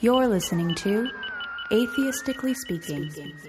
You're listening to Atheistically Speaking.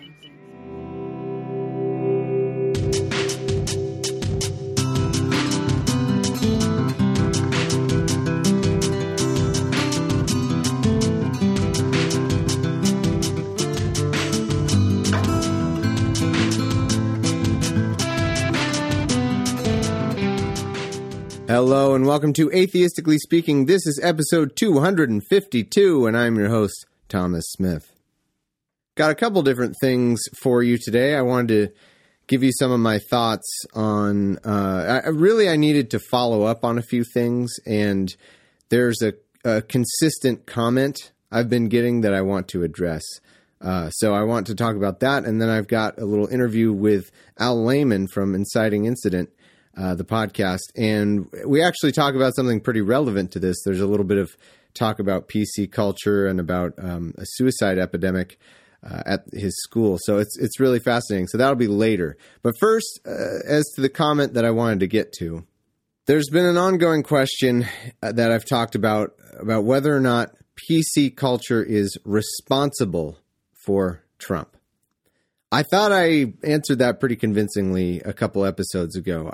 Hello and welcome to Atheistically Speaking. This is episode 252 and I'm your host, Thomas Smith. Got a couple different things for you today. I wanted to give you some of my thoughts on, I needed to follow up on a few things, and there's a consistent comment I've been getting that I want to address. So I want to talk about that, and then I've got a little interview with Al Layman from Inciting Incident, the podcast, and we actually talk about something pretty relevant to this. There's a little bit of talk about PC culture and about a suicide epidemic at his school. So it's really fascinating. So that'll be later. But first, as to the comment that I wanted to get to, there's been an ongoing question that I've talked about whether or not PC culture is responsible for Trump. I thought I answered that pretty convincingly a couple episodes ago.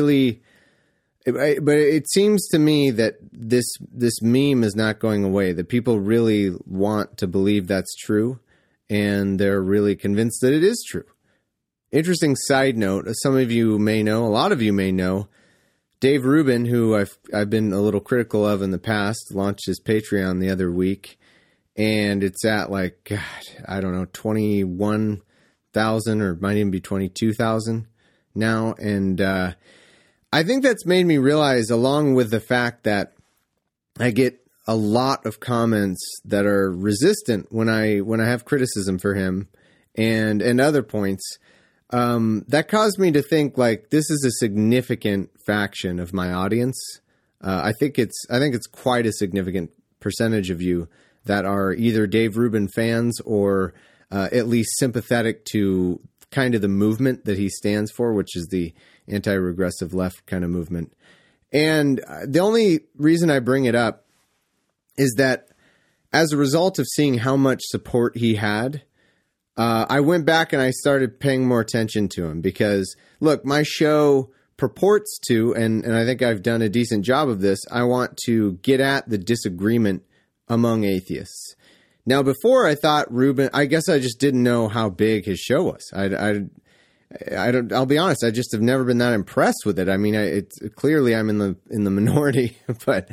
But it seems to me that this meme is not going away, that people really want to believe that's true, and they're really convinced that it is true. Interesting side note, as some of you may know, a lot of you may know, Dave Rubin, who I've been a little critical of in the past, launched his Patreon the other week, and it's at 21,000 or might even be 22,000 now. And I think that's made me realize, along with the fact that I get a lot of comments that are resistant when I have criticism for him and other points, that caused me to think this is a significant faction of my audience. I think it's quite a significant percentage of you that are either Dave Rubin fans or at least sympathetic to kind of the movement that he stands for, which is the anti-regressive left kind of movement. And the only reason I bring it up is that as a result of seeing how much support he had, I went back and I started paying more attention to him because, look, my show purports to, and I think I've done a decent job of this, I want to get at the disagreement among atheists. Now, before I thought Rubin, I guess I just didn't know how big his show was. I'll be honest, I just have never been that impressed with it. I mean, it's clearly I'm in the minority, but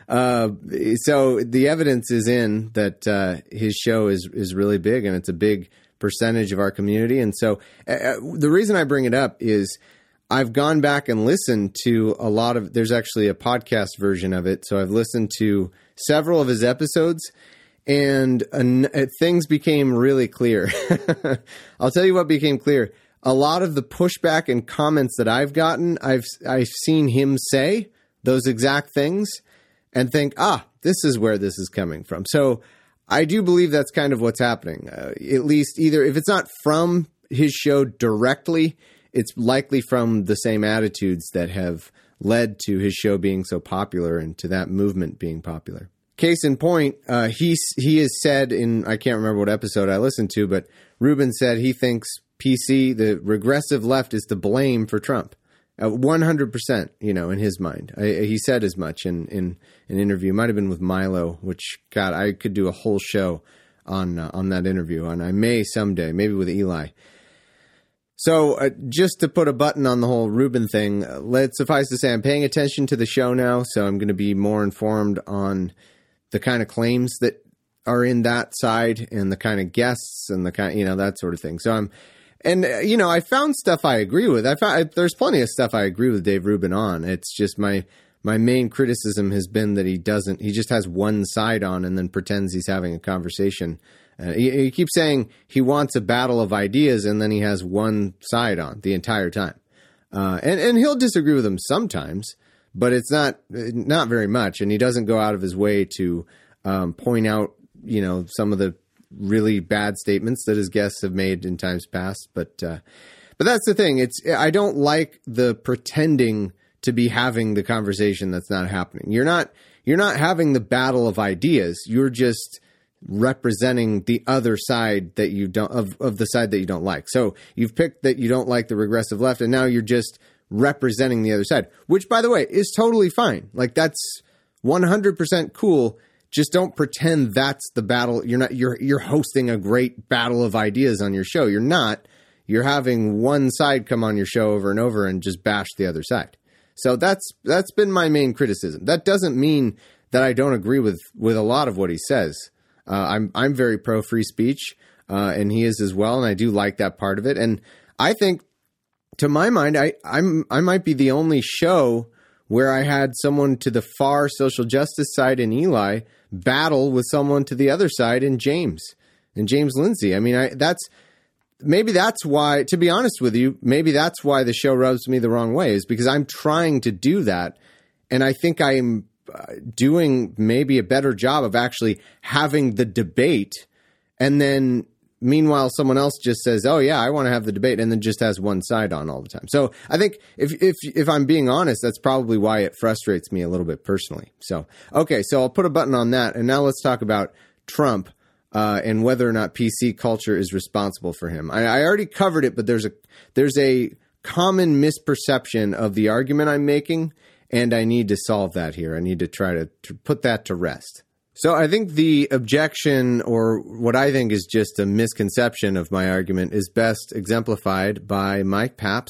so the evidence is in that his show is really big, and it's a big percentage of our community. And so the reason I bring it up is I've gone back and listened to a lot of. There's actually a podcast version of it, so I've listened to several of his episodes. And things became really clear. I'll tell you what became clear. A lot of the pushback and comments that I've gotten, I've seen him say those exact things and think, this is where this is coming from. So I do believe that's kind of what's happening. At least either if it's not from his show directly, it's likely from the same attitudes that have led to his show being so popular and to that movement being popular. Case in point, he has said in, I can't remember what episode I listened to, but Rubin said he thinks PC, the regressive left, is to blame for Trump. 100%, in his mind. He said as much in an interview. It might have been with Milo, which, God, I could do a whole show on that interview, and I may someday, maybe with Eli. So just to put a button on the whole Rubin thing, let's suffice to say I'm paying attention to the show now, so I'm going to be more informed on the kind of claims that are in that side and the kind of guests and the kind, that sort of thing. So I found stuff I agree with. There's plenty of stuff I agree with Dave Rubin on. It's just my main criticism has been that he just has one side on and then pretends he's having a conversation. He keeps saying he wants a battle of ideas and then he has one side on the entire time. And he'll disagree with him sometimes, but it's not very much, and he doesn't go out of his way to point out, some of the really bad statements that his guests have made in times past. But that's the thing. I don't like the pretending to be having the conversation that's not happening. You're not having the battle of ideas. You're just representing the other side that you don't of the side that you don't like. So you've picked that you don't like the regressive left, and now you're just representing the other side, which, by the way, is totally fine. Like, that's 100% cool. Just don't pretend that's the battle. You're hosting a great battle of ideas on your show. You're not. You're having one side come on your show over and over and just bash the other side. So that's been my main criticism. That doesn't mean that I don't agree with a lot of what he says. I'm very pro free speech, and he is as well, and I do like that part of it. And I think, to my mind, I might be the only show where I had someone to the far social justice side in Eli battle with someone to the other side in James Lindsay. I mean, maybe that's why, to be honest with you, maybe that's why the show rubs me the wrong way, is because I'm trying to do that. And I think I'm doing maybe a better job of actually having the debate. And then meanwhile, someone else just says, oh yeah, I want to have the debate, and then just has one side on all the time. So I think if I'm being honest, that's probably why it frustrates me a little bit personally. So, okay, so I'll put a button on that. And now let's talk about Trump. And whether or not PC culture is responsible for him. I already covered it, but there's a common misperception of the argument I'm making, and I need to solve that here. I need to try to put that to rest. So I think the objection, or what I think is just a misconception of my argument, is best exemplified by Mike Paps.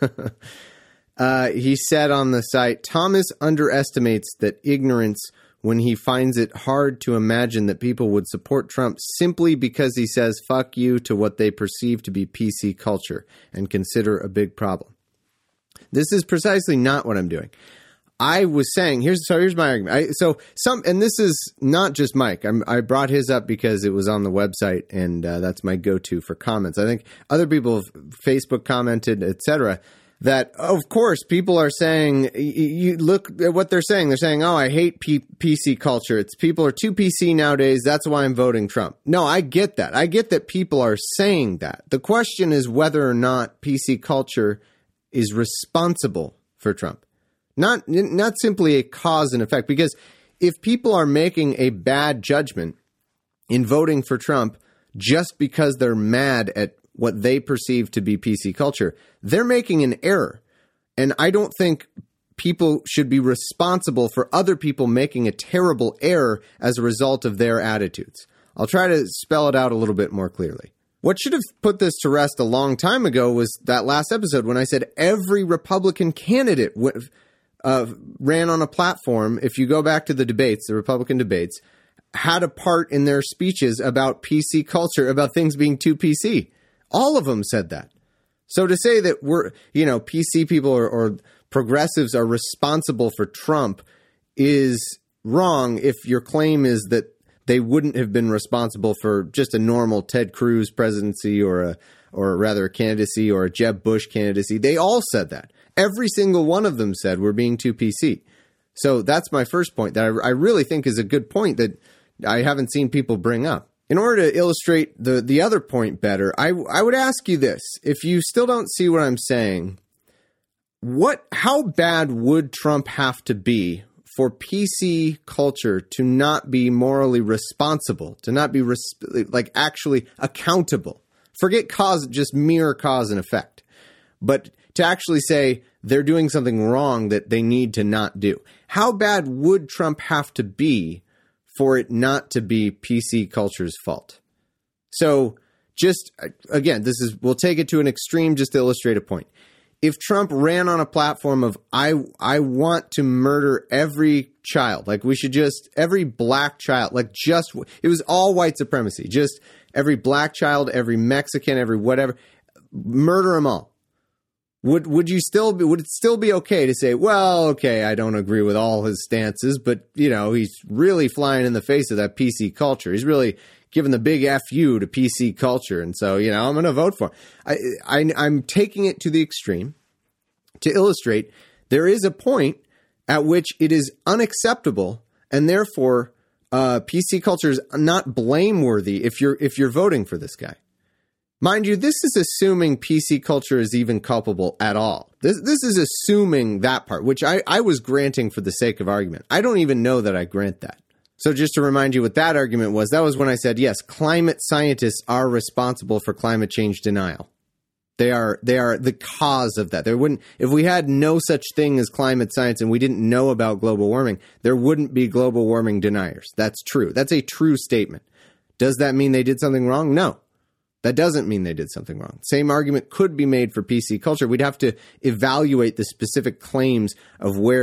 He said on the site, Thomas underestimates that ignorance when he finds it hard to imagine that people would support Trump simply because he says fuck you to what they perceive to be PC culture and consider a big problem. This is precisely not what I'm doing. I was saying, here's my argument. And this is not just Mike. I brought his up because it was on the website, and that's my go-to for comments. I think other people have Facebook commented, etc., that, of course, people are saying, you look at what they're saying. They're saying, oh, I hate PC culture. People are too PC nowadays. That's why I'm voting Trump. No, I get that. I get that people are saying that. The question is whether or not PC culture is responsible for Trump. Not simply a cause and effect. Because if people are making a bad judgment in voting for Trump just because they're mad at what they perceive to be PC culture, they're making an error. And I don't think people should be responsible for other people making a terrible error as a result of their attitudes. I'll try to spell it out a little bit more clearly. What should have put this to rest a long time ago was that last episode when I said every Republican candidate ran on a platform. If you go back to the debates, the Republican debates, had a part in their speeches about PC culture, about things being too PC. All of them said that. So to say that PC people or progressives are responsible for Trump is wrong if your claim is that they wouldn't have been responsible for just a normal Ted Cruz presidency or rather a candidacy or a Jeb Bush candidacy. They all said that. Every single one of them said we're being too PC. So that's my first point that I really think is a good point that I haven't seen people bring up. In order to illustrate the other point better, I would ask you this. If you still don't see what I'm saying, how bad would Trump have to be for PC culture to not be morally responsible, to not be actually accountable? Forget cause, just mere cause and effect. But to actually say they're doing something wrong that they need to not do. How bad would Trump have to be for it not to be PC culture's fault? So just, again, we'll take it to an extreme just to illustrate a point. If Trump ran on a platform of, I want to murder every child, every black child, it was all white supremacy, just every black child, every Mexican, every whatever, murder them all. Would it still be okay to say, well, okay, I don't agree with all his stances, but he's really flying in the face of that PC culture. He's really giving the big FU to PC culture. And so, I'm going to vote for him. I'm taking it to the extreme to illustrate there is a point at which it is unacceptable, and therefore PC culture is not blameworthy if you're voting for this guy. Mind you, this is assuming PC culture is even culpable at all. This is assuming that part, which I was granting for the sake of argument. I don't even know that I grant that. So just to remind you what that argument was, that was when I said, yes, climate scientists are responsible for climate change denial. They are the cause of that. There wouldn't, if we had no such thing as climate science and we didn't know about global warming, there wouldn't be global warming deniers. That's true. That's a true statement. Does that mean they did something wrong? No. That doesn't mean they did something wrong. Same argument could be made for PC culture. We'd have to evaluate the specific claims of where,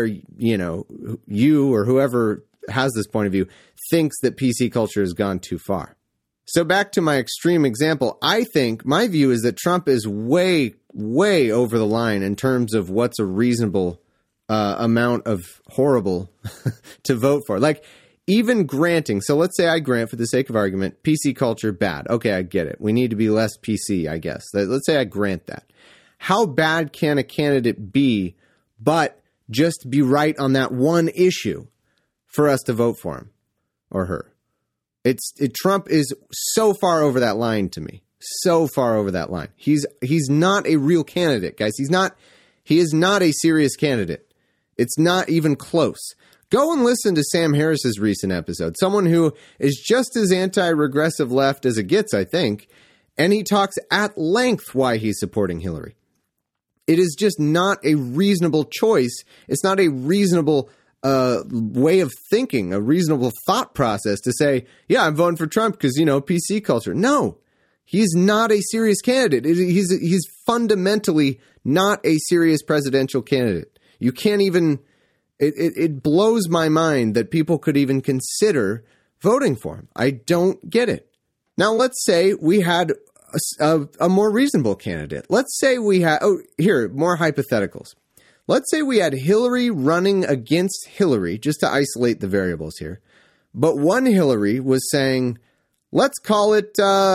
you or whoever has this point of view thinks that PC culture has gone too far. So back to my extreme example, I think my view is that Trump is way, way over the line in terms of what's a reasonable amount of horrible to vote for. Like, even granting, so let's say I grant, for the sake of argument, PC culture bad. Okay, I get it. We need to be less PC, I guess. Let's say I grant that. How bad can a candidate be, but just be right on that one issue for us to vote for him or her? Trump is so far over that line to me. So far over that line. He's not a real candidate, guys. He is not a serious candidate. It's not even close. Go and listen to Sam Harris's recent episode, someone who is just as anti-regressive left as it gets, I think, and he talks at length why he's supporting Hillary. It is just not a reasonable choice. It's not a reasonable way of thinking, a reasonable thought process to say, yeah, I'm voting for Trump because, PC culture. No, he's not a serious candidate. He's fundamentally not a serious presidential candidate. You can't even... It blows my mind that people could even consider voting for him. I don't get it. Now, let's say we had a more reasonable candidate. Let's say we had, more hypotheticals. Let's say we had Hillary running against Hillary, just to isolate the variables here. But one Hillary was saying, let's call it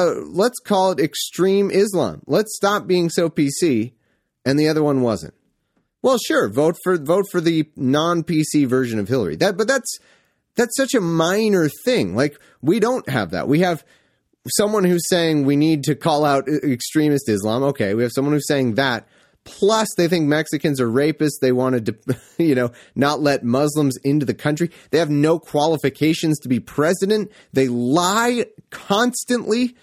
extreme Islam. Let's stop being so PC. And the other one wasn't. Well, sure, vote for the non-PC version of Hillary. But that's such a minor thing. Like, we don't have that. We have someone who's saying we need to call out extremist Islam. Okay, we have someone who's saying that. Plus, they think Mexicans are rapists. They wanted to, not let Muslims into the country. They have no qualifications to be president. They lie constantly.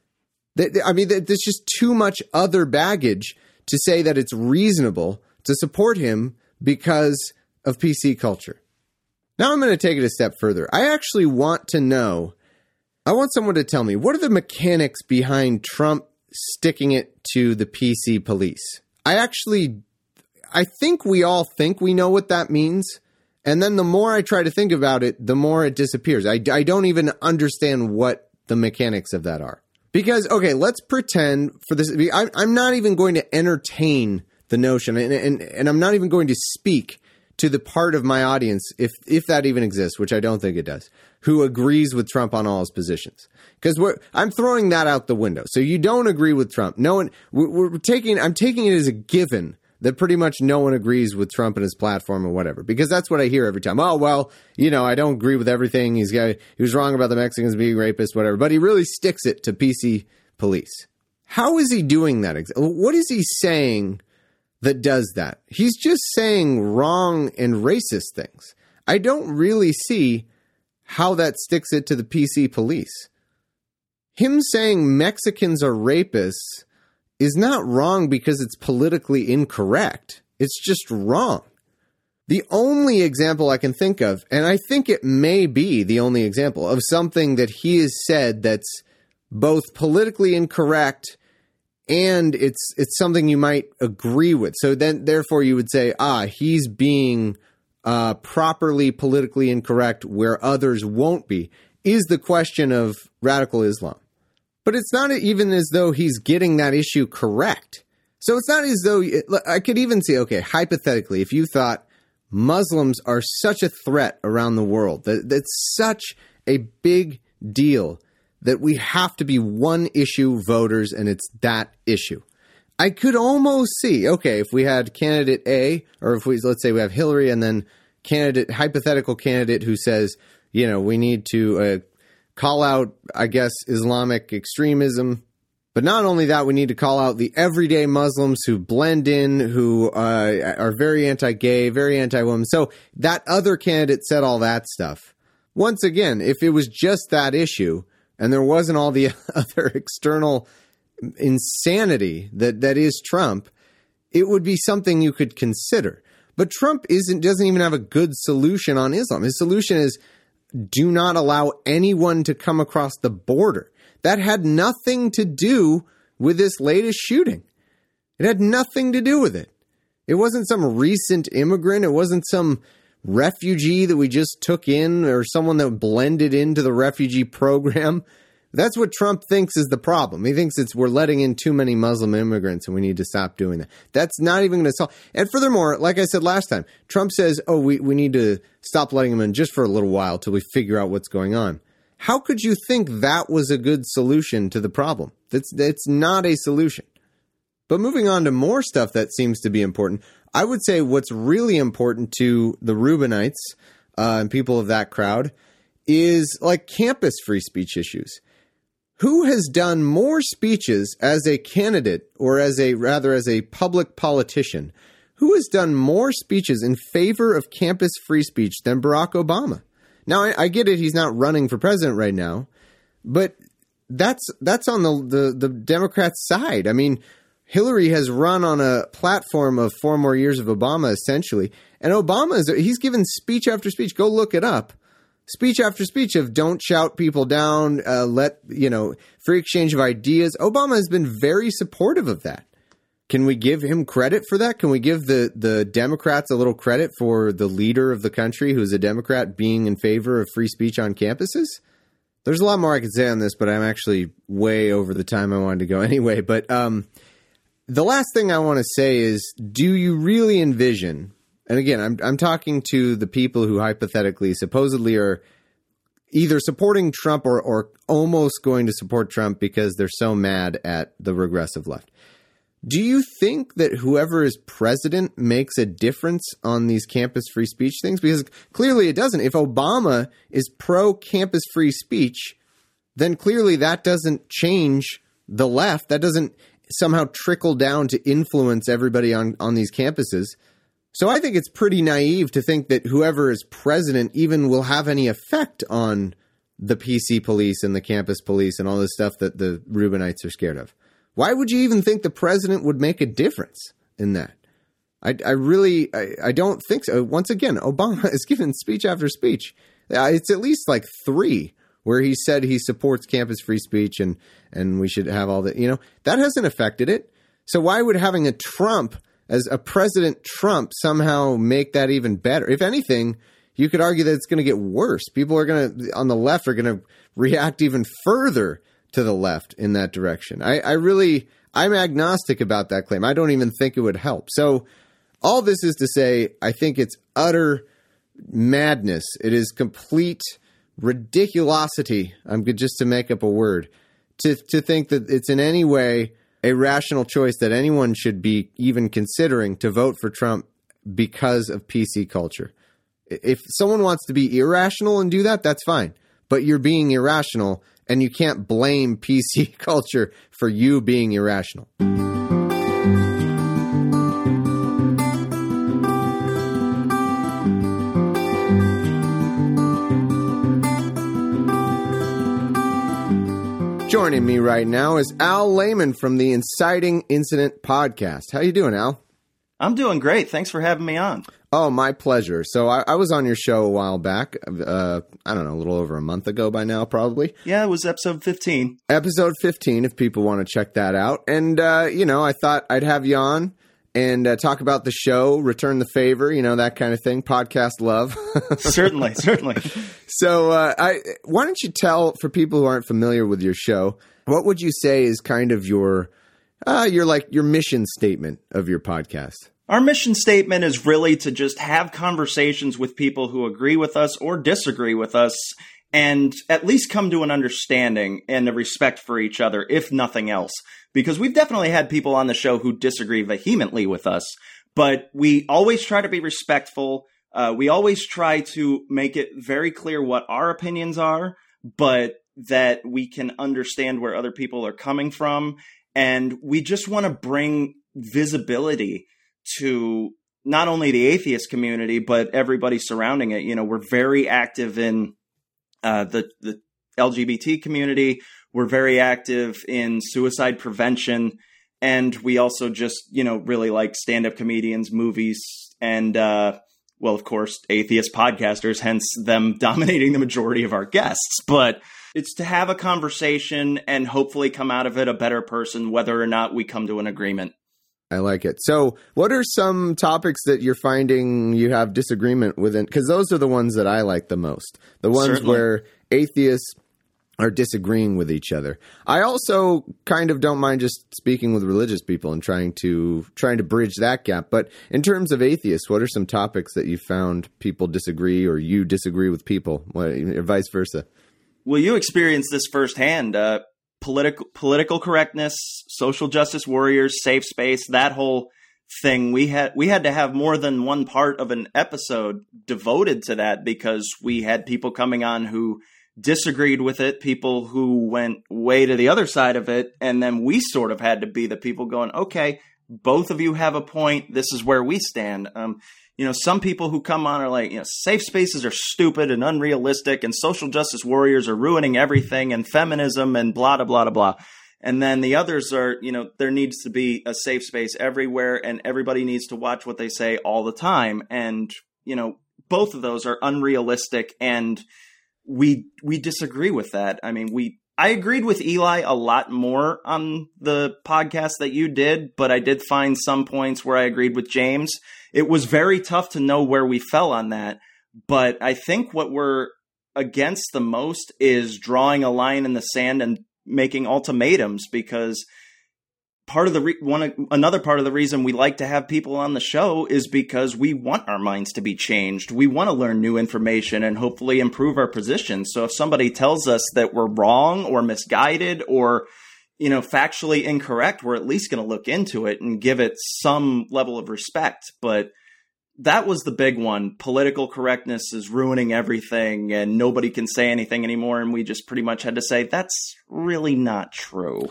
There's just too much other baggage to say that it's reasonable to support him because of PC culture. Now I'm going to take it a step further. I actually want someone to tell me, what are the mechanics behind Trump sticking it to the PC police? I think we all think we know what that means. And then the more I try to think about it, the more it disappears. I don't even understand what the mechanics of that are. Because, okay, let's pretend for this. I'm not even going to entertain the notion, and I'm not even going to speak to the part of my audience, if that even exists, which I don't think it does, who agrees with Trump on all his positions. Because I'm throwing that out the window. So you don't agree with Trump. No one. I'm taking it as a given that pretty much no one agrees with Trump and his platform or whatever. Because that's what I hear every time. Oh, well, I don't agree with everything. He was wrong about the Mexicans being rapists, whatever. But he really sticks it to PC police. How is he doing that? What is he saying that does that? He's just saying wrong and racist things. I don't really see how that sticks it to the PC police. Him saying Mexicans are rapists is not wrong because it's politically incorrect. It's just wrong. The only example I can think of, and I think it may be the only example of something that he has said that's both politically incorrect and it's something you might agree with. So then, therefore, you would say, he's being properly politically incorrect where others won't be, is the question of radical Islam. But it's not even as though he's getting that issue correct. So it's not as though I could even say, okay, hypothetically, if you thought Muslims are such a threat around the world, that's such a big deal that we have to be one issue voters and it's that issue. I could almost see, okay, if we had candidate A, or let's say we have Hillary and then hypothetical candidate who says, we need to call out, I guess, Islamic extremism. But not only that, we need to call out the everyday Muslims who blend in, who are very anti-gay, very anti-woman. So that other candidate said all that stuff. once again, if it was just that issue and there wasn't all the other external insanity that is Trump, it would be something you could consider. But Trump doesn't even have a good solution on Islam. His solution is do not allow anyone to come across the border. That had nothing to do with this latest shooting. It had nothing to do with it. It wasn't some recent immigrant. It wasn't some refugee that we just took in or someone that blended into the refugee program. That's what Trump thinks is the problem. He thinks we're letting in too many Muslim immigrants and we need to stop doing that. That's not even going to solve. And furthermore, like I said last time, Trump says, we need to stop letting them in just for a little while till we figure out what's going on. How could you think that was a good solution to the problem? That's not a solution. But moving on to more stuff that seems to be important, I would say what's really important to the Reubenites and people of that crowd is like campus free speech issues. Who has done more speeches as a candidate or as a public politician? Who has done more speeches in favor of campus free speech than Barack Obama? Now, I get it. He's not running for president right now, but that's on the Democrats' side. I mean, Hillary has run on a platform of 4 more years of Obama, essentially. And he's given speech after speech. Go look it up. Speech after speech of don't shout people down, free exchange of ideas. Obama has been very supportive of that. Can we give him credit for that? Can we give the Democrats a little credit for the leader of the country who's a Democrat being in favor of free speech on campuses? There's a lot more I could say on this, but I'm actually way over the time I wanted to go anyway. But the last thing I want to say is, do you really envision, and again, I'm talking to the people who hypothetically, supposedly are either supporting Trump or almost going to support Trump because they're so mad at the regressive left. Do you think that whoever is president makes a difference on these campus free speech things? Because clearly it doesn't. If Obama is pro-campus free speech, then clearly that doesn't change the left. That doesn't somehow trickle down to influence everybody on these campuses. So I think it's pretty naive to think that whoever is president even will have any effect on the PC police and the campus police and all this stuff that the Reubenites are scared of. Why would you even think the president would make a difference in that? I don't think so. Once again, Obama has given speech after speech. It's at least like 3 where he said he supports campus free speech and we should have all that. That hasn't affected it. So why would having a Trump as a President Trump somehow make that even better? If anything, you could argue that it's going to get worse. People on the left are going to react even further to the left in that direction. I'm agnostic about that claim. I don't even think it would help. So all this is to say, I think it's utter madness. It is complete ridiculosity. I'm good just to make up a word to think that it's in any way a rational choice that anyone should be even considering to vote for Trump because of PC culture. If someone wants to be irrational and do that, that's fine. But you're being irrational, and you can't blame PC culture for you being irrational. Joining me right now is Al Lehman from the Inciting Incident podcast. How you doing, Al? I'm doing great. Thanks for having me on. Oh, my pleasure. So I was on your show a while back. I don't know, a little over a month ago by now, probably. Yeah, it was episode 15. Episode 15, if people want to check that out. And, I thought I'd have you on and talk about the show, return the favor, that kind of thing, podcast love. Certainly. So why don't you tell, for people who aren't familiar with your show, what would you say is kind of your mission statement of your podcast? Our mission statement is really to just have conversations with people who agree with us or disagree with us and at least come to an understanding and a respect for each other, if nothing else. Because we've definitely had people on the show who disagree vehemently with us, but we always try to be respectful. We always try to make it very clear what our opinions are, but that we can understand where other people are coming from. And we just want to bring visibility to not only the atheist community, but everybody surrounding it. We're very active in the LGBT community. We're very active in suicide prevention. And we also just, really like stand-up comedians, movies, and, of course, atheist podcasters, hence them dominating the majority of our guests. But it's to have a conversation and hopefully come out of it a better person, whether or not we come to an agreement. I like it. So what are some topics that you're finding you have disagreement with? Because those are the ones that I like the most. The ones Certainly. Where atheists are disagreeing with each other. I also kind of don't mind just speaking with religious people and trying to bridge that gap. But in terms of atheists, what are some topics that you found people disagree or you disagree with people, or vice versa? Well, you experienced this firsthand. Political correctness, social justice warriors, safe space, that whole thing. We had to have more than one part of an episode devoted to that because we had people coming on who disagreed with it, people who went way to the other side of it, and then we sort of had to be the people going, okay, both of you have a point, this is where we stand. Some people who come on are like, safe spaces are stupid and unrealistic, and social justice warriors are ruining everything, and feminism and blah, blah, blah, blah. And then the others are, there needs to be a safe space everywhere, and everybody needs to watch what they say all the time. And, both of those are unrealistic, and we disagree with that. I mean, I agreed with Eli a lot more on the podcast that you did, but I did find some points where I agreed with James. It was very tough to know where we fell on that. But I think what we're against the most is drawing a line in the sand and making ultimatums, because another part of the reason we like to have people on the show is because we want our minds to be changed. We want to learn new information and hopefully improve our position. So if somebody tells us that we're wrong or misguided or, factually incorrect, we're at least going to look into it and give it some level of respect. But that was the big one. Political correctness is ruining everything and nobody can say anything anymore. And we just pretty much had to say, that's really not true.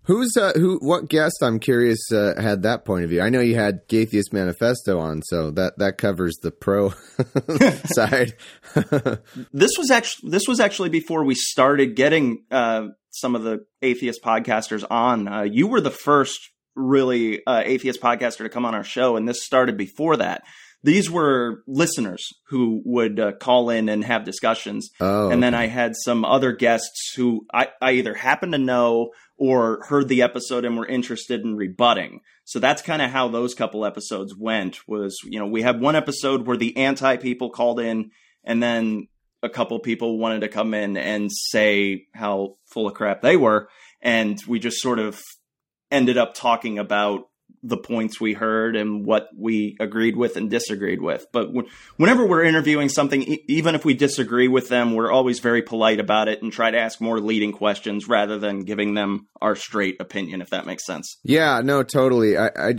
What guest, I'm curious, had that point of view? I know you had Atheist Manifesto on, so that covers the pro side. This was actually before we started getting some of the atheist podcasters on. You were the first really atheist podcaster to come on our show, and this started before that. These were listeners who would call in and have discussions. Oh, and then I had some other guests who I either happened to know or heard the episode and were interested in rebutting. So that's kind of how those couple episodes went. Was, we had one episode where the anti-people called in, and then a couple people wanted to come in and say how full of crap they were. And we just sort of ended up talking about the points we heard and what we agreed with and disagreed with. But whenever we're interviewing something, even if we disagree with them, we're always very polite about it and try to ask more leading questions rather than giving them our straight opinion, if that makes sense. Yeah, no, totally. I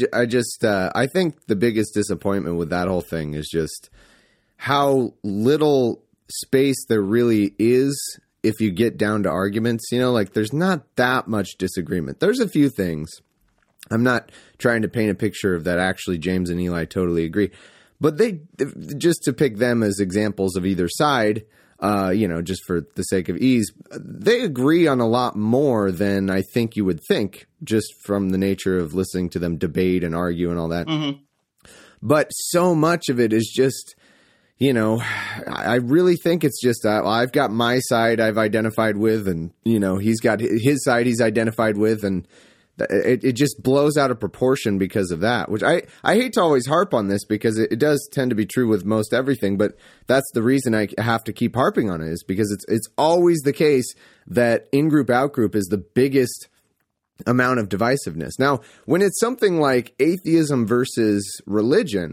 think the biggest disappointment with that whole thing is just how little space there really is if you get down to arguments. There's not that much disagreement. There's a few things. I'm not trying to paint a picture of that actually James and Eli totally agree. But they, just to pick them as examples of either side, just for the sake of ease, they agree on a lot more than I think you would think, just from the nature of listening to them debate and argue and all that. Mm-hmm. But so much of it is just, I really think it's just, I've got my side I've identified with, and, he's got his side he's identified with, and it just blows out of proportion because of that, which I hate to always harp on this because it does tend to be true with most everything, but that's the reason I have to keep harping on it, is because it's always the case that in-group, out-group is the biggest amount of divisiveness. Now, when it's something like atheism versus religion,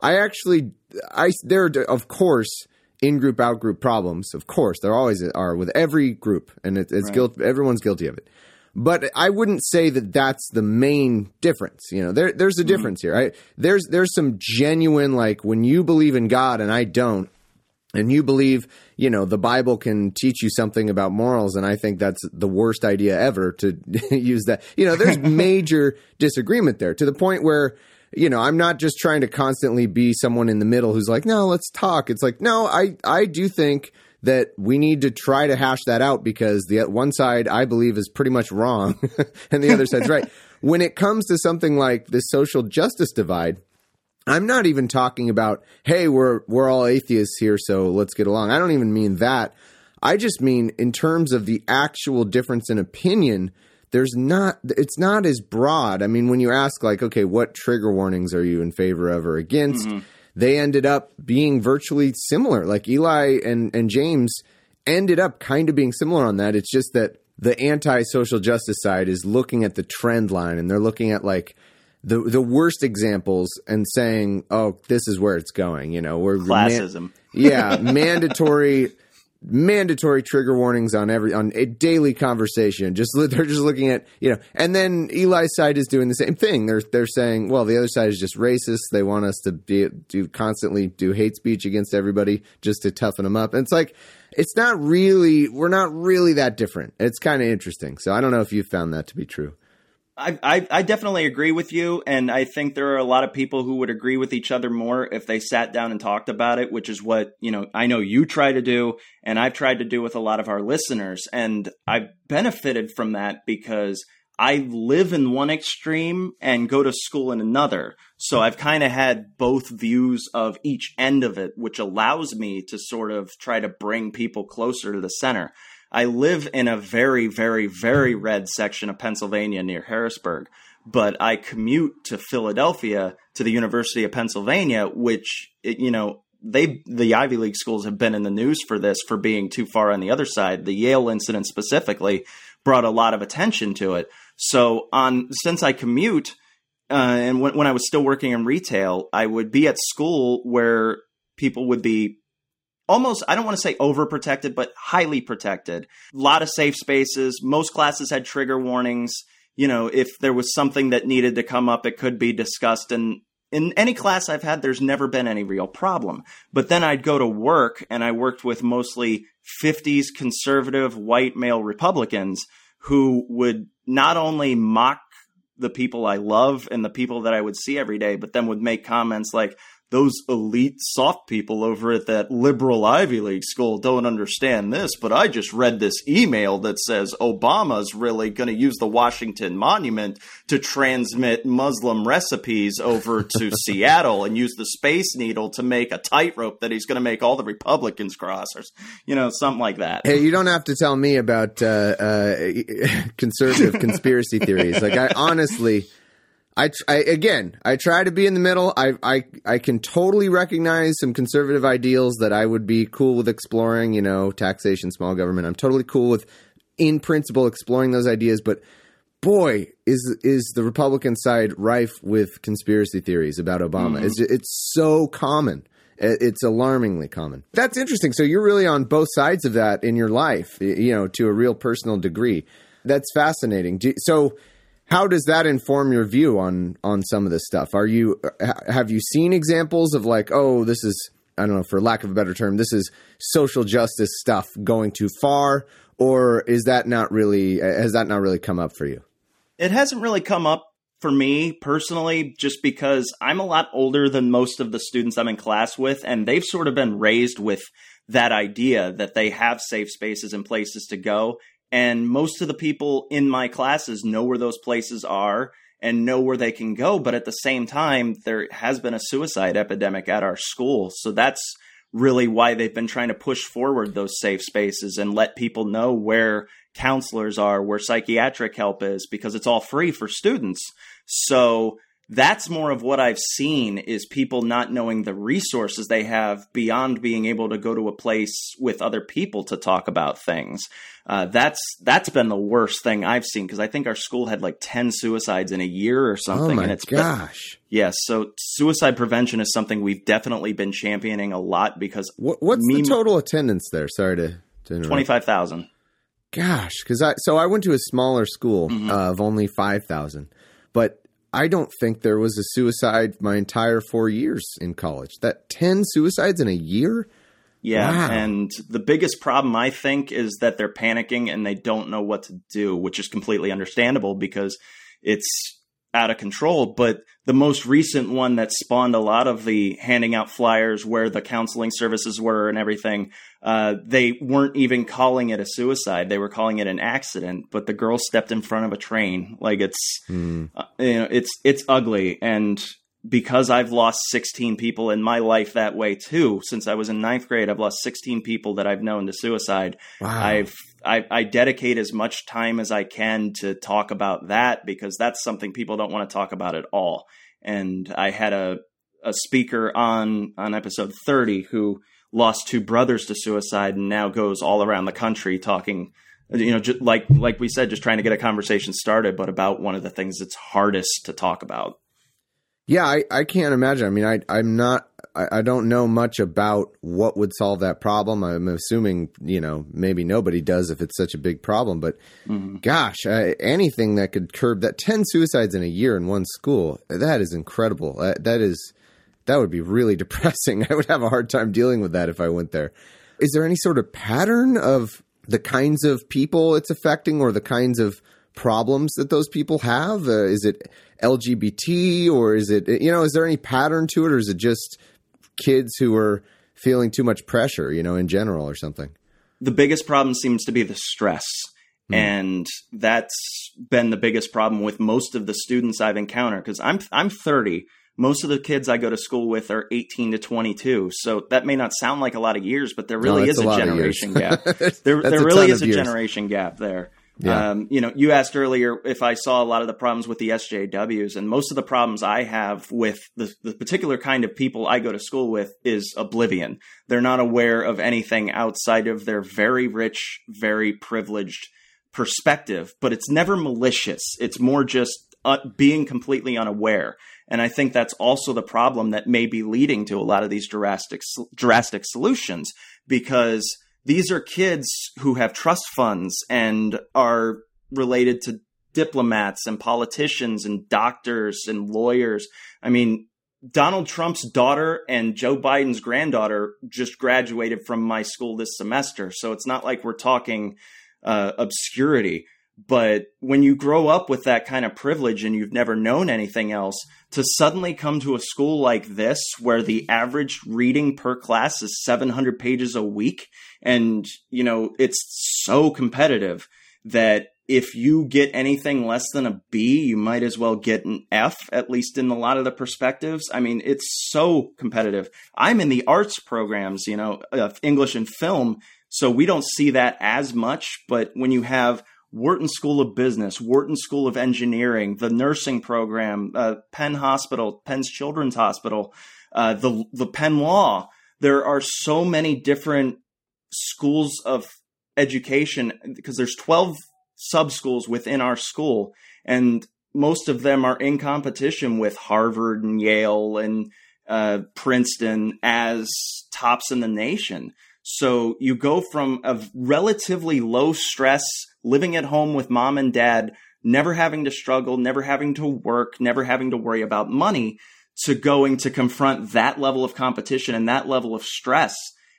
there are, of course, in-group, out-group problems. Of course, there always are with every group, and it's right. Everyone's guilty of it. But I wouldn't say that that's the main difference. There's a difference here. There's some genuine, like, when you believe in God and I don't, and you believe, the Bible can teach you something about morals, and I think that's the worst idea ever to use that. There's major disagreement there, to the point where, I'm not just trying to constantly be someone in the middle who's like, no, let's talk. It's like, no, I do think that we need to try to hash that out because the one side, I believe, is pretty much wrong and the other side's right. When it comes to something like the social justice divide, I'm not even talking about, hey, we're all atheists here, so let's get along. I don't even mean that. I just mean in terms of the actual difference in opinion, it's not as broad. I mean, when you ask like, okay, what trigger warnings are you in favor of or against? Mm-hmm. They ended up being virtually similar. Like Eli and James ended up kind of being similar on that. It's just that the anti-social justice side is looking at the trend line and they're looking at like the worst examples and saying, oh, this is where it's going. You know, we're classism. Mandatory trigger warnings on a daily conversation. They're just looking at, you know, and then Eli's side is doing the same thing. They're saying, well, the other side is just racist. They want us to constantly do hate speech against everybody just to toughen them up. And it's like, we're not really that different. It's kind of interesting. So I don't know if you found that to be true. I definitely agree with you, and I think there are a lot of people who would agree with each other more if they sat down and talked about it, which is what, you know, I know you try to do, and I've tried to do with a lot of our listeners, and I've benefited from that because I live in one extreme and go to school in another. So I've kind of had both views of each end of it, which allows me to sort of try to bring people closer to the center. I live in a very, very, very red section of Pennsylvania near Harrisburg, but I commute to Philadelphia to the University of Pennsylvania, which, you know, the Ivy League schools have been in the news for this, for being too far on the other side. The Yale incident specifically brought a lot of attention to it. So since I commute, and when I was still working in retail, I would be at school where people would be almost, I don't want to say overprotected, but highly protected. A lot of safe spaces. Most classes had trigger warnings. You know, if there was something that needed to come up, it could be discussed. And in any class I've had, there's never been any real problem. But then I'd go to work, and I worked with mostly 50s conservative white male Republicans who would not only mock the people I love and the people that I would see every day, but then would make comments like, those elite soft people over at that liberal Ivy League school don't understand this, but I just read this email that says Obama's really going to use the Washington Monument to transmit Muslim recipes over to Seattle and use the Space Needle to make a tightrope that he's going to make all the Republicans cross, or, you know, something like that. Hey, you don't have to tell me about conservative conspiracy theories. Like, I honestly... I try to be in the middle. I can totally recognize some conservative ideals that I would be cool with exploring, you know, taxation, small government. I'm totally cool with, in principle, exploring those ideas. But boy, is the Republican side rife with conspiracy theories about Obama. Mm-hmm. It's so common. It's alarmingly common. That's interesting. So you're really on both sides of that in your life, you know, to a real personal degree. That's fascinating. So how does that inform your view on some of this stuff? Have you seen examples of like, oh, this is, I don't know, for lack of a better term, this is social justice stuff going too far, or has that not really come up for you? It hasn't really come up for me personally, just because I'm a lot older than most of the students I'm in class with, and they've sort of been raised with that idea that they have safe spaces and places to go. And most of the people in my classes know where those places are and know where they can go. But at the same time, there has been a suicide epidemic at our school. So that's really why they've been trying to push forward those safe spaces and let people know where counselors are, where psychiatric help is, because it's all free for students. So that's more of what I've seen, is people not knowing the resources they have beyond being able to go to a place with other people to talk about things. That's been the worst thing I've seen, because I think our school had like 10 suicides in a year or something. Oh my gosh. Yes. So suicide prevention is something we've definitely been championing a lot, because what's the total attendance there? Sorry to interrupt. 25,000. Gosh. I went to a smaller school of only 5,000, but I don't think there was a suicide my entire 4 years in college. That 10 suicides in a year? Yeah. Wow. And the biggest problem, I think, is that they're panicking and they don't know what to do, which is completely understandable, because out of control. But the most recent one that spawned a lot of the handing out flyers where the counseling services were and everything, they weren't even calling it a suicide. They were calling it an accident, but the girl stepped in front of a train. Like it's ugly. And because I've lost 16 people in my life that way too, since I was in 9th grade, I've lost 16 people that I've known to suicide. Wow. I dedicate as much time as I can to talk about that, because that's something people don't want to talk about at all. And I had a speaker on episode 30 who lost 2 brothers to suicide and now goes all around the country talking, just like we said, just trying to get a conversation started, but about one of the things that's hardest to talk about. Yeah, I can't imagine. I mean, I don't know much about what would solve that problem. I'm assuming, maybe nobody does if it's such a big problem. But gosh, anything that could curb that. 10 suicides in a year in one school, that is incredible. That would be really depressing. I would have a hard time dealing with that if I went there. Is there any sort of pattern of the kinds of people it's affecting or the kinds of problems that those people have? Is it LGBT or is it, is there any pattern to it, or is it just kids who are feeling too much pressure, in general or something? The biggest problem seems to be the stress. And that's been the biggest problem with most of the students I've encountered, because I'm 30. Most of the kids I go to school with are 18 to 22. So that may not sound like a lot of years, but there really is a generation gap. There really is a generation gap there. Yeah. You asked earlier if I saw a lot of the problems with the SJWs, and most of the problems I have with the particular kind of people I go to school with is oblivion. They're not aware of anything outside of their very rich, very privileged perspective, but it's never malicious. It's more just being completely unaware. And I think that's also the problem that may be leading to a lot of these drastic solutions, because these are kids who have trust funds and are related to diplomats and politicians and doctors and lawyers. I mean, Donald Trump's daughter and Joe Biden's granddaughter just graduated from my school this semester. So it's not like we're talking obscurity. But when you grow up with that kind of privilege and you've never known anything else, to suddenly come to a school like this where the average reading per class is 700 pages a week, and, it's so competitive that if you get anything less than a B, you might as well get an F, at least in a lot of the perspectives. I mean, it's so competitive. I'm in the arts programs, English and film, so we don't see that as much. But when you have Wharton School of Business, Wharton School of Engineering, the nursing program, Penn Hospital, Penn's Children's Hospital, the Penn Law. There are so many different schools of education, because there's 12 sub-schools within our school, and most of them are in competition with Harvard and Yale and Princeton as tops in the nation. So you go from a relatively low stress, living at home with mom and dad, never having to struggle, never having to work, never having to worry about money, to going to confront that level of competition and that level of stress.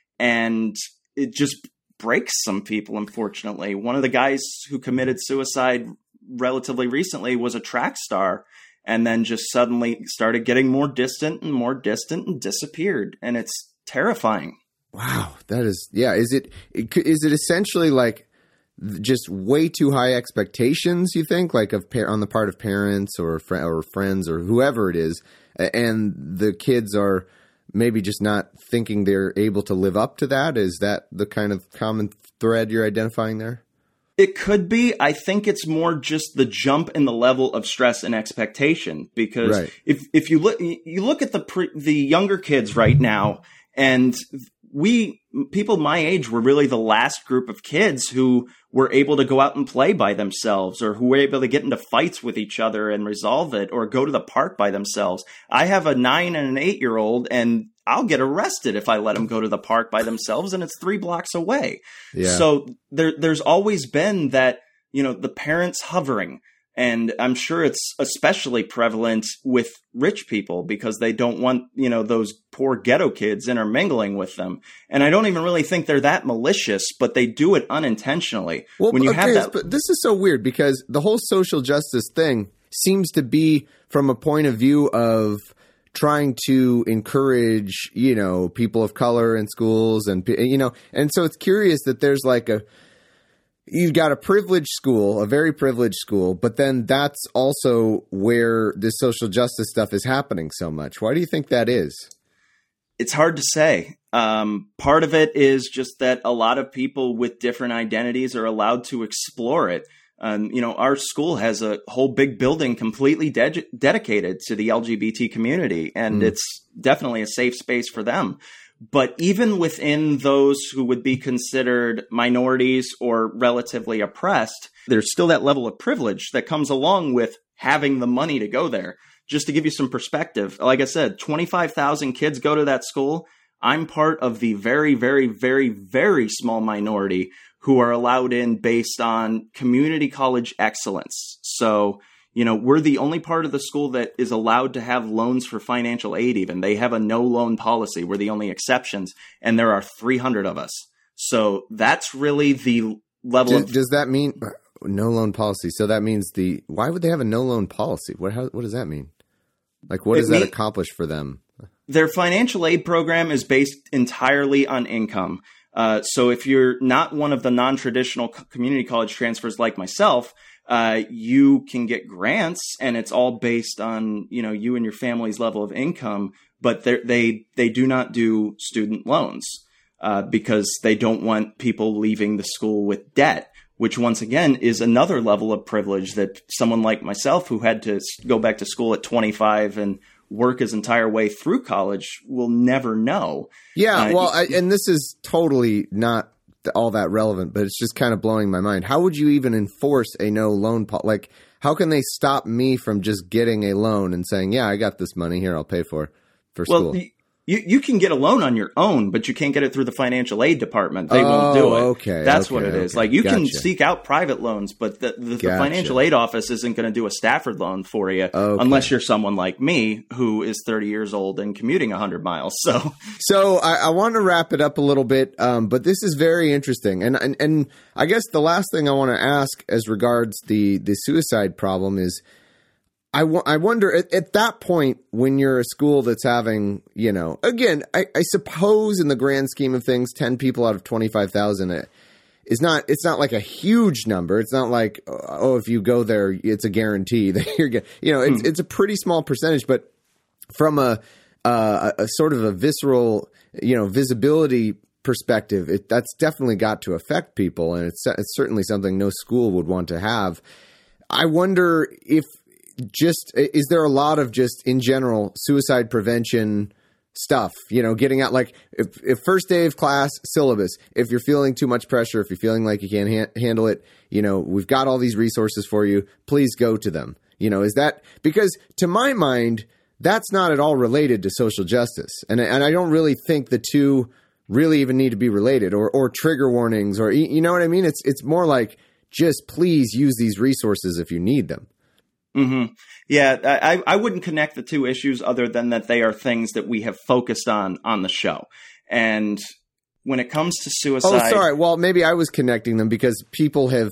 And it just breaks some people, unfortunately. One of the guys who committed suicide relatively recently was a track star, and then just suddenly started getting more distant and disappeared. And it's terrifying. Wow. That is, yeah. Is it essentially like just way too high expectations, you think, like on the part of parents or friends or whoever it is, and the kids are maybe just not thinking they're able to live up to that? Is that the kind of common thread you're identifying there? It could be. I think it's more just the jump in the level of stress and expectation, because right. if you look at the younger kids right now, and people my age were really the last group of kids who were able to go out and play by themselves, or who were able to get into fights with each other and resolve it, or go to the park by themselves. I have a 9 and an 8-year-old, and I'll get arrested if I let them go to the park by themselves, and it's 3 blocks away. Yeah. So there's always been that, the parents hovering. And I'm sure it's especially prevalent with rich people, because they don't want, those poor ghetto kids intermingling with them. And I don't even really think they're that malicious, but they do it unintentionally. Well, when you have that, but this is so weird, because the whole social justice thing, seems to be from a point of view of trying to encourage, people of color in schools and so it's curious that there's like you've got a privileged school, a very privileged school, but then that's also where this social justice stuff is happening so much. Why do you think that is? It's hard to say. Part of it is just that a lot of people with different identities are allowed to explore it. Our school has a whole big building completely dedicated to the LGBT community, and it's definitely a safe space for them. But even within those who would be considered minorities or relatively oppressed, there's still that level of privilege that comes along with having the money to go there. Just to give you some perspective, like I said, 25,000 kids go to that school. I'm part of the very, very, very, very small minority who are allowed in based on community college excellence. So, we're the only part of the school that is allowed to have loans for financial aid even. They have a no loan policy. We're the only exceptions, and there are 300 of us. So that's really the level of... Does that mean no loan policy? So that means why would they have a no loan policy? What does that mean? Like, what does that accomplish for them? Their financial aid program is based entirely on income. So if you're not one of the non-traditional community college transfers like myself, you can get grants, and it's all based on, you and your family's level of income, but they do not do student loans because they don't want people leaving the school with debt, which once again is another level of privilege that someone like myself who had to go back to school at 25 and work his entire way through college will never know. Yeah, and this is totally not all that relevant, but it's just kind of blowing my mind. How would you even enforce a no loan policy? Like, how can they stop me from just getting a loan and saying, yeah, I got this money here, I'll pay for school? You can get a loan on your own, but you can't get it through the financial aid department. They won't do it. Okay. That's what it is. Like, you can seek out private loans, but the financial aid office isn't going to do a Stafford loan for you unless you're someone like me who is 30 years old and commuting 100 miles. So I want to wrap it up a little bit, but this is very interesting. And I guess the last thing I want to ask as regards the suicide problem is, I wonder at that point when you're a school that's having, again, I suppose in the grand scheme of things, 10 people out of 25,000 it's not like a huge number. It's not like, if you go there, it's a guarantee that you're going to, it's a pretty small percentage, but from a sort of a visceral, visibility perspective, that's definitely got to affect people. And it's certainly something no school would want to have. I wonder if, is there a lot of just in general suicide prevention stuff, getting out, like if first day of class syllabus, if you're feeling too much pressure, if you're feeling like you can't handle it, we've got all these resources for you, please go to them. Is that because to my mind, that's not at all related to social justice. And I don't really think the two really even need to be related or trigger warnings or, you know what I mean? It's more like just please use these resources if you need them. Mm-hmm. Yeah, I wouldn't connect the two issues other than that they are things that we have focused on the show. And when it comes to suicide... Oh, sorry. Well, maybe I was connecting them because people have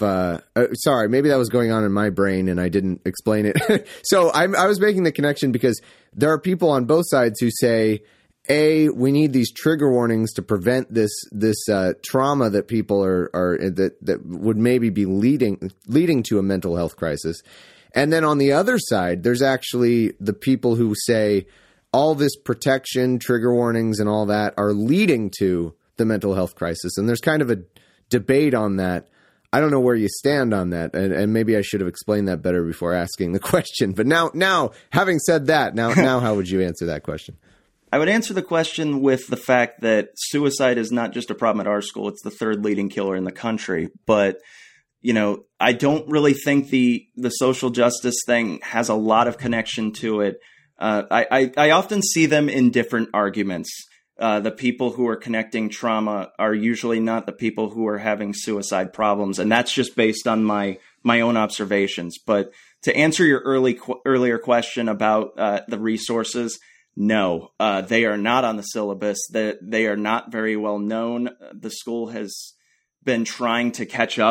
sorry, maybe that was going on in my brain and I didn't explain it. So I was making the connection because there are people on both sides who say, we need these trigger warnings to prevent this trauma that people are that would maybe be leading to a mental health crisis. And then on the other side, there's actually the people who say all this protection, trigger warnings, and all that are leading to the mental health crisis. And there's kind of a debate on that. I don't know where you stand on that, and maybe I should have explained that better before asking the question. But now, having said that, now how would you answer that question? I would answer the question with the fact that suicide is not just a problem at our school. It's the third leading killer in the country. But, I don't really think the social justice thing has a lot of connection to it. I often see them in different arguments. The people who are connecting trauma are usually not the people who are having suicide problems. And that's just based on my own observations. But to answer your earlier question about the resources, no, they are not on the syllabus. They are not very well known. The school has been trying to catch up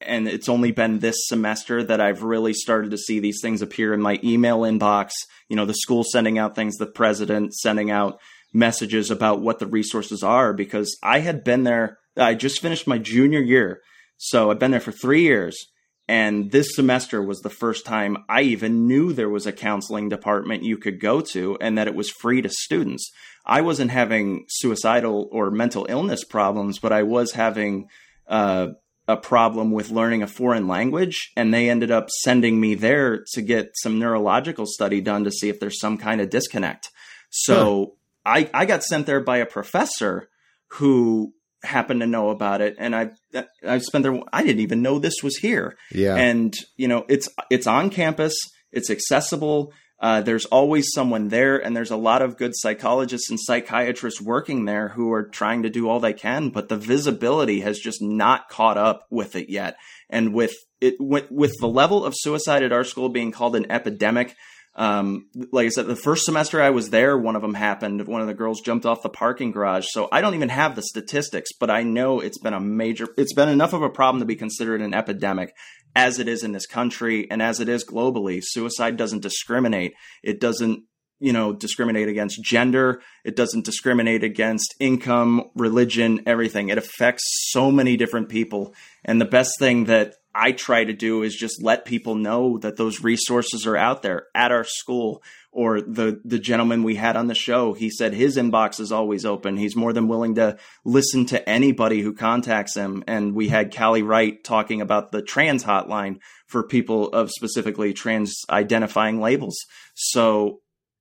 and it's only been this semester that I've really started to see these things appear in my email inbox. You know, the school sending out things, the president sending out messages about what the resources are, because I had been there. I just finished my junior year. So I've been there for 3 years. And this semester was the first time I even knew there was a counseling department you could go to and that it was free to students. I wasn't having suicidal or mental illness problems, but I was having a problem with learning a foreign language. And they ended up sending me there to get some neurological study done to see if there's some kind of disconnect. So I got sent there by a professor who happened to know about it, and I've spent there. I didn't even know this was here. Yeah, and you know, it's on campus. It's accessible. There's always someone there, and there's a lot of good psychologists and psychiatrists working there who are trying to do all they can. But the visibility has just not caught up with it yet. And with the level of suicide at our school being called an epidemic. Like I said, the first semester I was there, one of them happened. One of the girls jumped off the parking garage. So I don't even have the statistics, but I know it's been enough of a problem to be considered an epidemic, as it is in this country and as it is globally. Suicide doesn't discriminate. It doesn't, discriminate against gender. It doesn't discriminate against income, religion, everything. It affects so many different people. And the best thing that I try to do is just let people know that those resources are out there at our school. Or the gentleman we had on the show, he said his inbox is always open. He's more than willing to listen to anybody who contacts him. And we had Callie Wright talking about the trans hotline for people of specifically trans identifying labels. So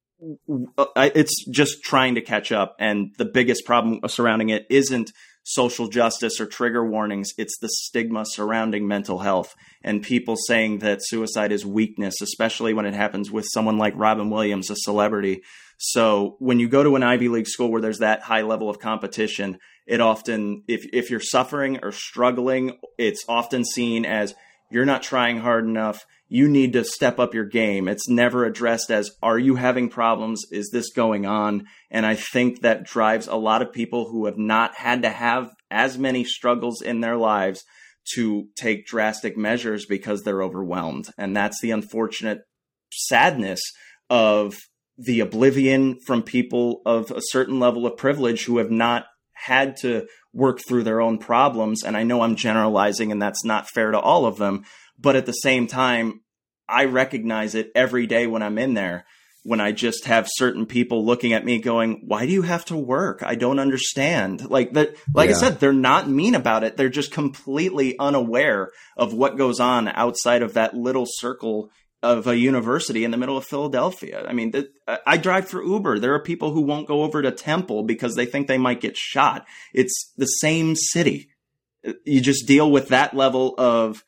it's just trying to catch up. And the biggest problem surrounding it isn't social justice or trigger warnings. It's the stigma surrounding mental health and people saying that suicide is weakness, especially when it happens with someone like Robin Williams, a celebrity. So when you go to an Ivy League school where there's that high level of competition, it often, if you're suffering or struggling, it's often seen as you're not trying hard enough. You need to step up your game. It's never addressed as, are you having problems? Is this going on? And I think that drives a lot of people who have not had to have as many struggles in their lives to take drastic measures because they're overwhelmed. And that's the unfortunate sadness of the oblivion from people of a certain level of privilege who have not had to work through their own problems. And I know I'm generalizing and that's not fair to all of them. But at the same time, I recognize it every day when I'm in there, when I just have certain people looking at me going, why do you have to work? I don't understand. I said, they're not mean about it. They're just completely unaware of what goes on outside of that little circle of a university in the middle of Philadelphia. I mean, I drive for Uber. There are people who won't go over to Temple because they think they might get shot. It's the same city. You just deal with that level of,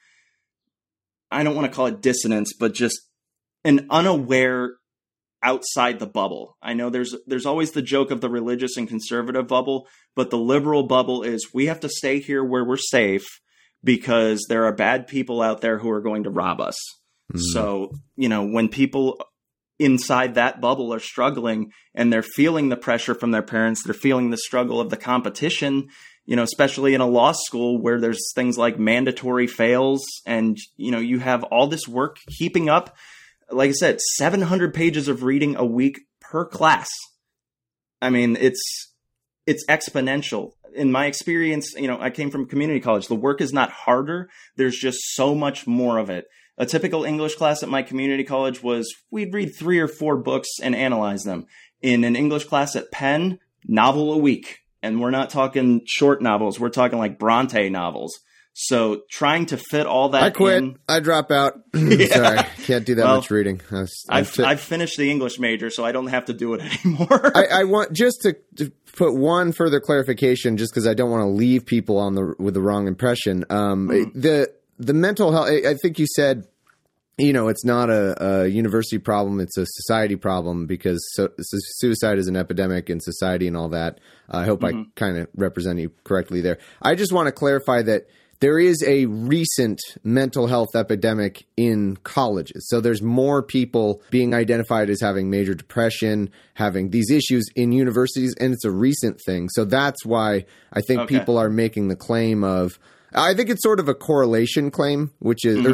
I don't want to call it dissonance, but just an unaware outside the bubble. I know there's always the joke of the religious and conservative bubble, but the liberal bubble is we have to stay here where we're safe because there are bad people out there who are going to rob us. Mm-hmm. So, when people inside that bubble are struggling and they're feeling the pressure from their parents, they're feeling the struggle of the competition, especially in a law school where there's things like mandatory fails and, you have all this work keeping up. Like I said, 700 pages of reading a week per class. I mean, it's exponential. In my experience, I came from community college. The work is not harder. There's just so much more of it. A typical English class at my community college was we'd read 3 or 4 books and analyze them. In an English class at Penn, novel a week. And we're not talking short novels. We're talking like Bronte novels. So trying to fit all that I quit. in. I drop out. Sorry. Can't do that much reading. I've finished the English major, so I don't have to do it anymore. I want just to put one further clarification, just because I don't want to leave people with the wrong impression. The mental health, I think you said, it's not a university problem. It's a society problem because suicide is an epidemic in society and all that. I hope I kind of represent you correctly there. I just want to clarify that there is a recent mental health epidemic in colleges. So there's more people being identified as having major depression, having these issues in universities, and it's a recent thing. So that's why I think people are making the claim of, I think it's sort of a correlation claim, which is,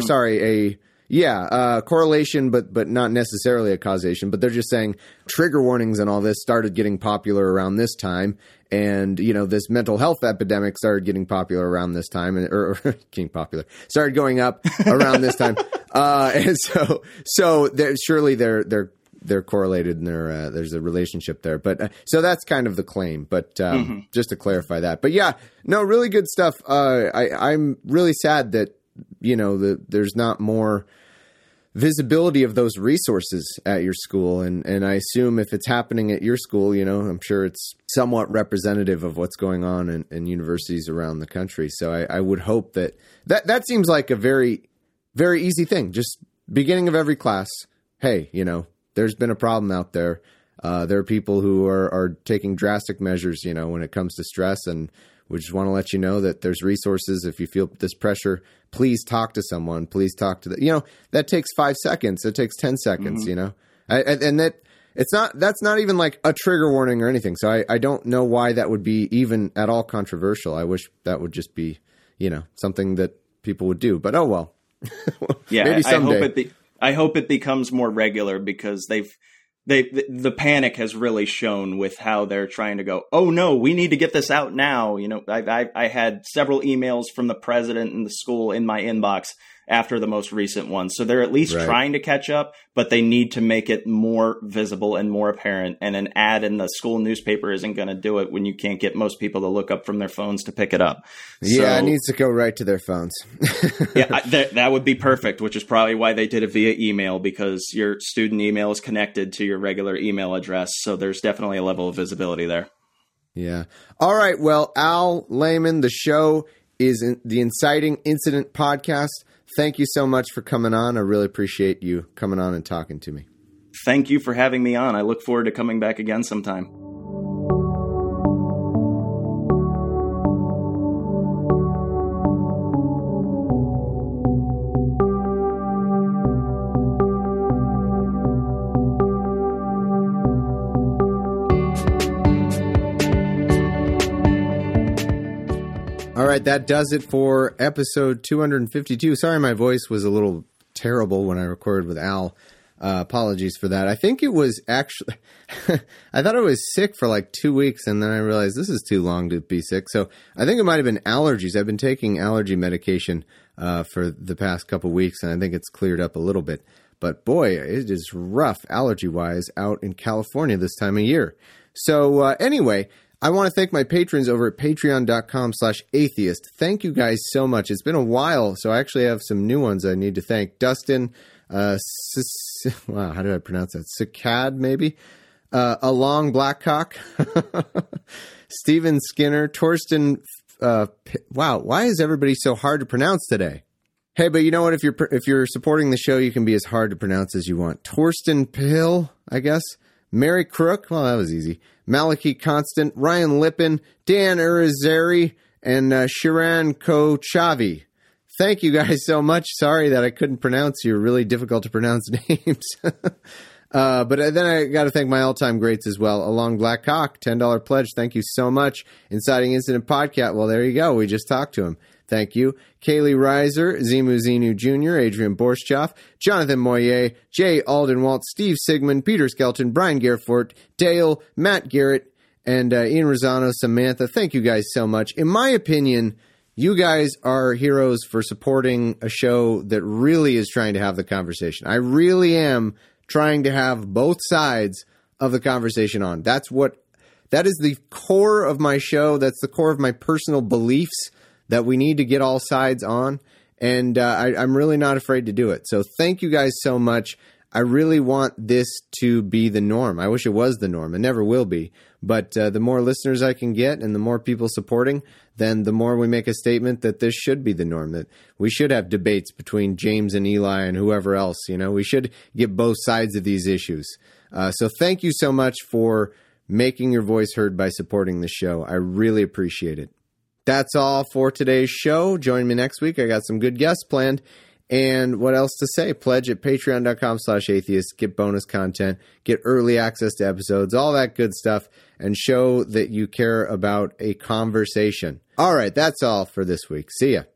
correlation, but not necessarily a causation. But they're just saying trigger warnings and all this started getting popular around this time. And, this mental health epidemic started getting popular around this time, or started going up around this time. And so surely they're correlated and there's a relationship there. But so that's kind of the claim. But just to clarify that. But yeah, no, really good stuff. I'm really sad that, there's not more visibility of those resources at your school. And I assume if it's happening at your school, I'm sure it's somewhat representative of what's going on in universities around the country. So I would hope that seems like a very, very easy thing. Just beginning of every class. Hey, there's been a problem out there. There are people who are taking drastic measures, when it comes to stress, and we just want to let you know that there's resources. If you feel this pressure, please talk to someone. Please talk to that takes 5 seconds. It takes 10 seconds, and that's not even like a trigger warning or anything. So I don't know why that would be even at all controversial. I wish that would just be, something that people would do, but oh well. Yeah. Maybe someday. I hope it becomes more regular, because the panic has really shown with how they're trying to go, oh no, we need to get this out now. I had several emails from the president and the school in my inbox after the most recent one. So they're at least trying to catch up, but they need to make it more visible and more apparent. And an ad in the school newspaper isn't going to do it when you can't get most people to look up from their phones to pick it up. Yeah, it needs to go right to their phones. That would be perfect, which is probably why they did it via email, because your student email is connected to your regular email address. So there's definitely a level of visibility there. Yeah. All right. Well, Al Lehman, the show is the Inciting Incident Podcast. Thank you so much for coming on. I really appreciate you coming on and talking to me. Thank you for having me on. I look forward to coming back again sometime. All right, that does it for episode 252. Sorry, my voice was a little terrible when I recorded with Al. Apologies for that. I think it was actually, I thought I was sick for like 2 weeks, and then I realized this is too long to be sick. So I think it might have been allergies. I've been taking allergy medication for the past couple weeks, and I think it's cleared up a little bit. But boy, it is rough allergy-wise out in California this time of year. So anyway, I want to thank my patrons over at patreon.com/atheist. Thank you guys so much. It's been a while, so I actually have some new ones I need to thank. Dustin, wow, how did I pronounce that? Cicad, maybe? Along Blackcock, Steven Skinner, Torsten, wow, why is everybody so hard to pronounce today? Hey, but you know what? If you're supporting the show, you can be as hard to pronounce as you want. Torsten Pill, I guess. Mary Crook, well, that was easy. Malachi Constant, Ryan Lippin, Dan Urizari, and Shiran Kochavi. Thank you guys so much. Sorry that I couldn't pronounce your really difficult to pronounce names. But then I got to thank my all-time greats as well. Along Blackcock, $10 pledge. Thank you so much. Inciting Incident Podcast. Well, there you go. We just talked to him. Thank you. Kaylee Reiser, Zimu Zinu Jr., Adrian Borschchoff, Jonathan Moyer, Jay Aldenwalt, Steve Sigmund, Peter Skelton, Brian Gerfort, Dale, Matt Garrett, and Ian Rosano, Samantha. Thank you guys so much. In my opinion, you guys are heroes for supporting a show that really is trying to have the conversation. I really am trying to have both sides of the conversation on. That is the core of my show. That's the core of my personal beliefs, that we need to get all sides on, and I'm really not afraid to do it. So thank you guys so much. I really want this to be the norm. I wish it was the norm. It never will be. But the more listeners I can get and the more people supporting, then the more we make a statement that this should be the norm, that we should have debates between James and Eli and whoever else. We should get both sides of these issues. So thank you so much for making your voice heard by supporting the show. I really appreciate it. That's all for today's show. Join me next week. I got some good guests planned. And what else to say? Pledge at patreon.com/atheist. Get bonus content, get early access to episodes, all that good stuff, and show that you care about a conversation. All right, that's all for this week. See ya.